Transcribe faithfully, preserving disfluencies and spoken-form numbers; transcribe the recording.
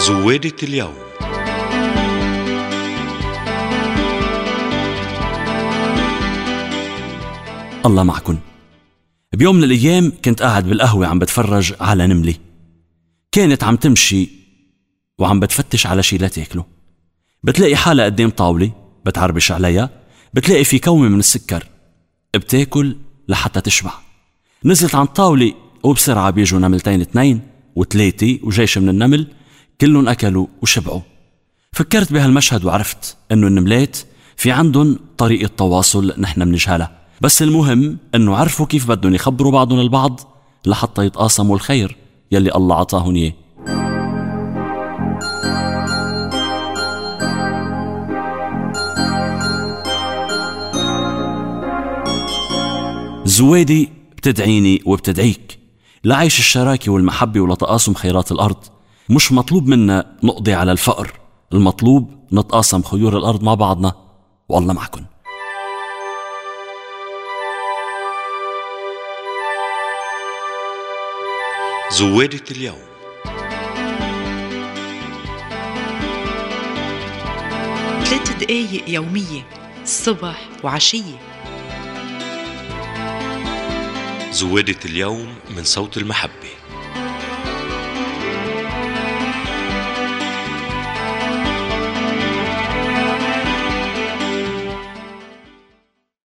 زوادة اليوم. الله معكن. بيوم من الأيام كنت قاعد بالقهوة عم بتفرج على نملة كانت عم تمشي وعم بتفتش على شي لا تاكله. بتلاقي حالة قدام طاولة بتعربش عليها، بتلاقي في كومة من السكر بتاكل لحتى تشبع. نزلت عن طاولة وبسرعة بيجوا نملتين اثنين وثلاثة وجيش من النمل كلهم أكلوا وشبعوا. فكرت بهالمشهد وعرفت أنه النملات في عندهم طريقة تواصل نحن منجهلها، بس المهم أنه عرفوا كيف بدهم يخبروا بعضهم البعض لحتى يتقاسموا الخير يلي الله عطاهم إياه. زوادي بتدعيني وبتدعيك لعيش الشراكة والمحبة ولتقاسم خيرات الأرض. مش مطلوب منا نقضي على الفقر، المطلوب نتقاسم خيور الأرض مع بعضنا، والله معكن. زوادة اليوم. ثلاث دقايق يومية الصبح وعشية. زوادة اليوم من صوت المحبة.